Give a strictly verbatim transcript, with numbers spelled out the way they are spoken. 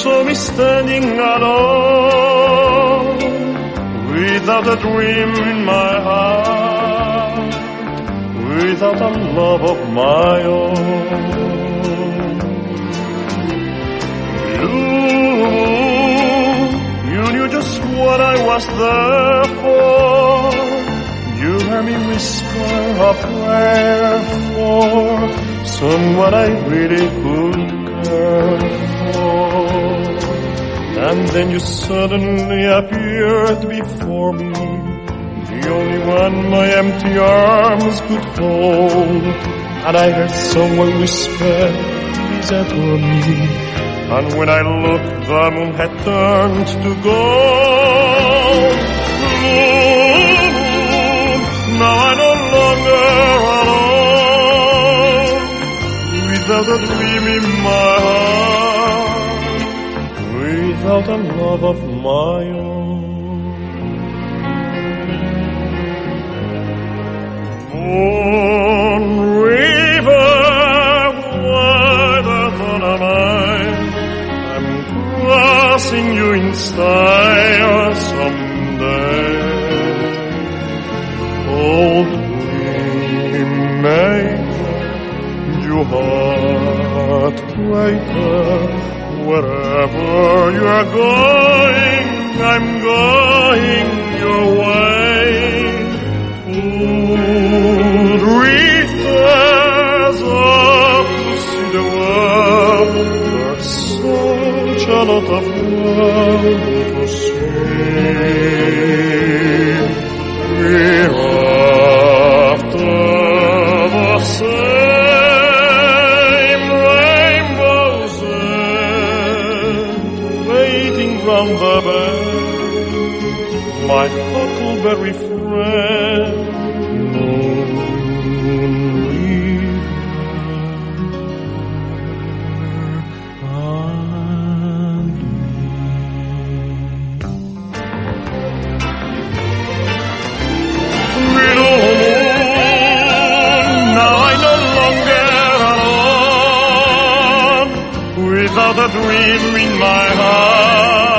saw me standing alone, without a dream in my heart, without a love of my own. You, you knew just what I was there for. You heard me whisper a prayer for someone I really could care for. And then you suddenly appeared before me, the only one my empty arms could hold. And I heard someone whisper, please adore me. And when I looked, the moon had turned to gold. Now I'm no longer alone, without a dream in my heart, without a love of my own. Moon river, wider than a mile, I'm crossing you in style someday. Old Dreammaker, you heartbreaker, wherever you're going, I'm going your way. Old drifters up to see the world, there's such a lot of world to see. After the same rainbow's end, waiting round the bend, my huckleberry friend, Moon without a dream in my heart,